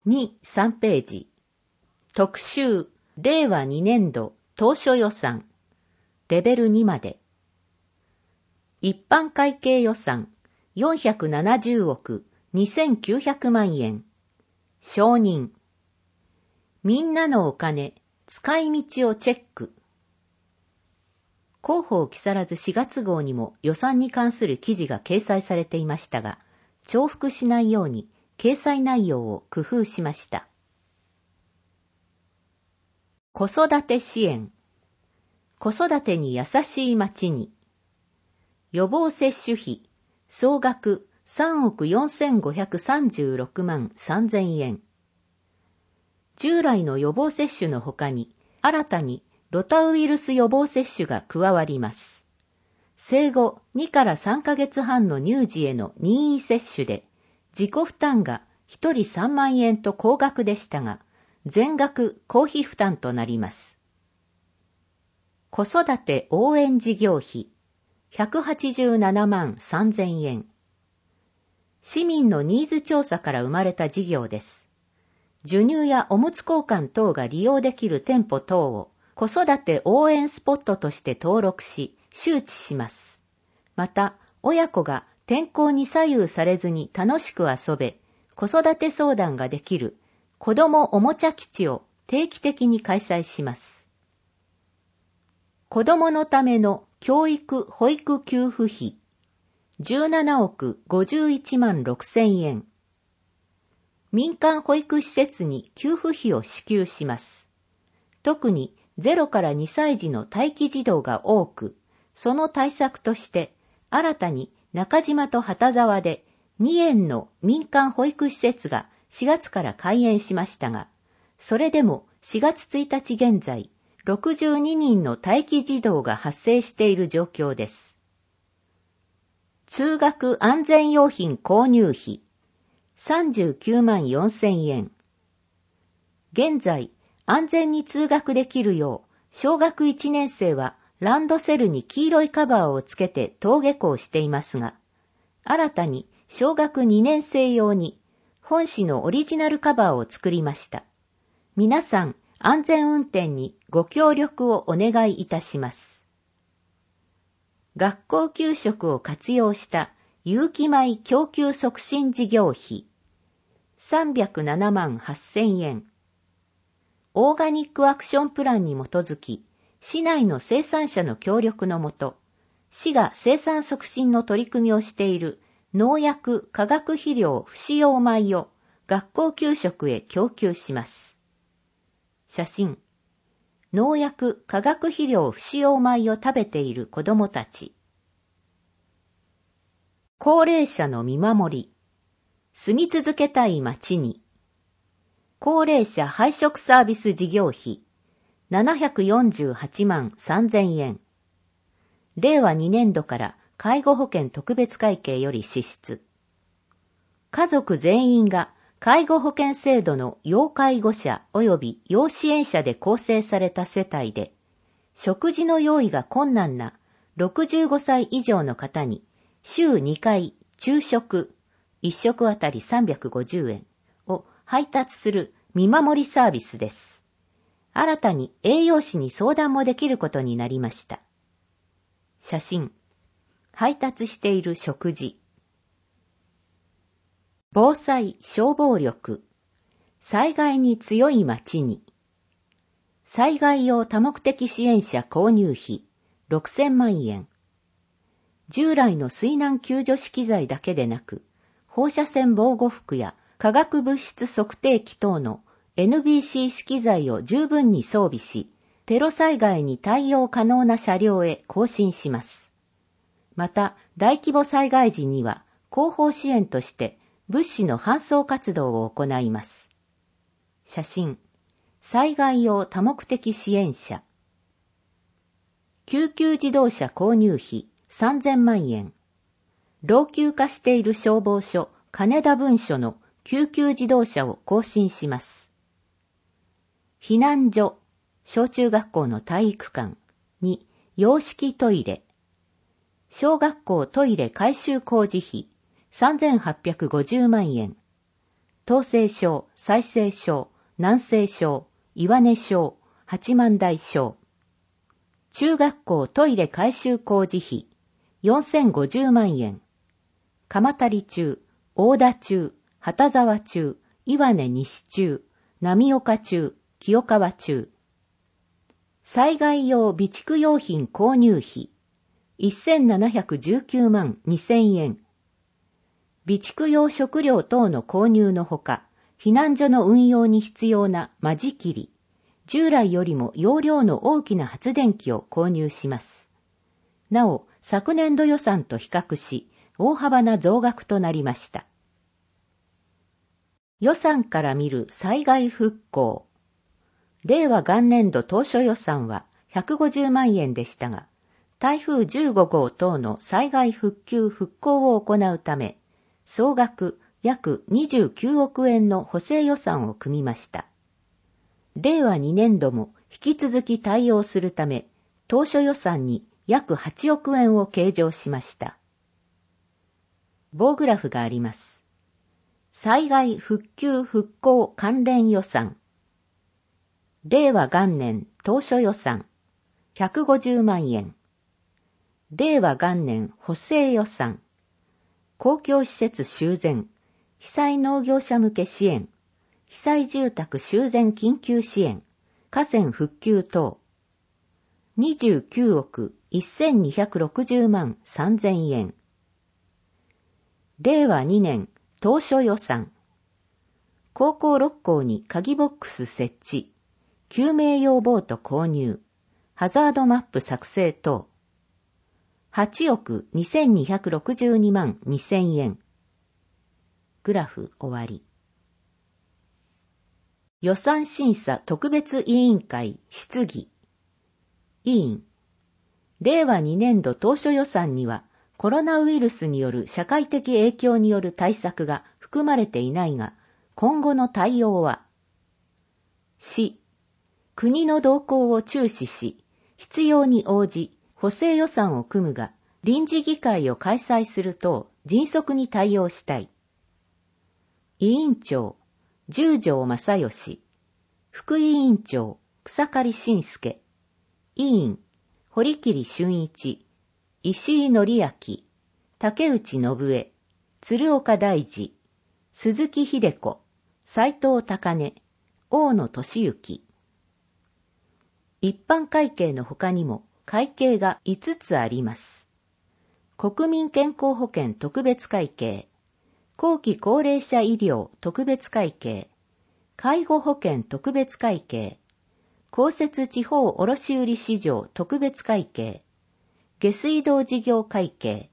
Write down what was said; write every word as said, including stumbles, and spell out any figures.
に、さんページ。特集、れいわにねんど当初予算、レベルにまで。一般会計予算、よんひゃくななじゅうおくにせんきゅうひゃくまんえん。承認。みんなのお金、使い道をチェック。広報木更津しがつ号にも予算に関する記事が掲載されていましたが、重複しないように掲載内容を工夫しました。子育て支援。子育てに優しい町に。予防接種費、総額さんおくよんせんごひゃくさんじゅうろくまんさんぜんえん。従来の予防接種の他に、新たにロタウイルス予防接種が加わります。生後にからさんかげつはんの乳児への任意接種で、自己負担がひとりさんまんえんと高額でしたが、全額公費負担となります。子育て応援事業費、ひゃくはちじゅうななまんさんぜんえん。市民のニーズ調査から生まれた事業です。授乳やおむつ交換等が利用できる店舗等を子育て応援スポットとして登録し、周知します。また、親子が天候に左右されずに楽しく遊べ、子育て相談ができる子どもおもちゃ基地を定期的に開催します。子どものための教育・保育給付費、じゅうななおくごじゅういちまんろくせんえん。民間保育施設に給付費を支給します。特にゼロからにさい児の待機児童が多く、その対策として新たに中島と旗沢でにえんの民間保育施設がしがつから開園しましたが、それでもしがつついたち現在、ろくじゅうににんの待機児童が発生している状況です。通学安全用品購入費、さんじゅうきゅうまんよんせんえん。現在、安全に通学できるよう、小学いちねんせいはランドセルに黄色いカバーをつけて登下校していますが、新たに小学にねんせい用に本誌のオリジナルカバーを作りました。皆さん、安全運転にご協力をお願いいたします。学校給食を活用した有機米供給促進事業費、さんびゃくななまんはっせんえん。オーガニックアクションプランに基づき、市内の生産者の協力のもと、市が生産促進の取り組みをしている農薬化学肥料不使用米を学校給食へ供給します。写真。農薬化学肥料不使用米を食べている子どもたち。高齢者の見守り。住み続けたい町に。高齢者配食サービス事業費、ななひゃくよんじゅうはちまんさんぜんえん。れいわにねんどから介護保険特別会計より支出。家族全員が介護保険制度の要介護者及び要支援者で構成された世帯で、食事の用意が困難なろくじゅうごさい以上の方に週にかい昼食、いっしょくあたりさんびゃくごじゅうえんを配達する見守りサービスです。新たに栄養士に相談もできることになりました。写真。配達している食事。防災消防力。災害に強い町に。災害用多目的支援車購入費ろくせんまんえん。従来の水難救助資機材だけでなく、放射線防護服や化学物質測定器等の エヌビーシー 資機材を十分に装備し、テロ災害に対応可能な車両へ更新します。また、大規模災害時には後方支援として物資の搬送活動を行います。写真。災害用多目的支援車。救急自動車購入費さんぜんまんえん。老朽化している消防署金田分署の救急自動車を更新します。避難所、小中学校の体育館に洋式トイレ。小学校トイレ改修工事費さんぜんはっぴゃくごじゅうまんえん。 東西省、西西省、南西省、岩根省、八幡平省。中学校トイレ改修工事費よんせんごじゅうまんえん。鎌足中、大田中、旗沢中、岩根西中、浪岡中、清川中。災害用備蓄用品購入費せんななひゃくじゅうきゅうまんにせんえん。備蓄用食料等の購入のほか、避難所の運用に必要な間仕切り、従来よりも容量の大きな発電機を購入します。なお、昨年度予算と比較し、大幅な増額となりました。予算から見る災害復興。令和元年度当初予算はひゃくごじゅうまんえんでしたが、台風じゅうごごう等の災害復旧復興を行うため、総額約にじゅうきゅうおくえんの補正予算を組みました。令和にねん度も引き続き対応するため、当初予算に約はちおくえんを計上しました。棒グラフがあります。災害復旧復興関連予算。令和元年当初予算ひゃくごじゅうまんえん。令和元年補正予算。公共施設修繕、被災農業者向け支援、被災住宅修繕緊急支援、河川復旧等。にじゅうきゅうおくせんにひゃくろくじゅうまんさんぜんえん。令和にねん当初予算。高校ろっこうに鍵ボックス設置、救命用ボート購入、ハザードマップ作成等。はちおくにせんにひゃくろくじゅうにまんにせんえん。グラフ終わり。予算審査特別委員会質疑。委員。令和にねん度当初予算にはコロナウイルスによる社会的影響による対策が含まれていないが、今後の対応は、市、国の動向を注視し、必要に応じ補正予算を組むが、臨時議会を開催する等迅速に対応したい。委員長、十条正義。副委員長、草刈信介。委員、堀切俊一。石井紀明。竹内信江。鶴岡大二。鈴木秀子。斉藤高根。大野俊之。一般会計の他にも会計がいつつあります。国民健康保険特別会計、後期高齢者医療特別会計、介護保険特別会計、公設地方卸売市場特別会計、下水道事業会計、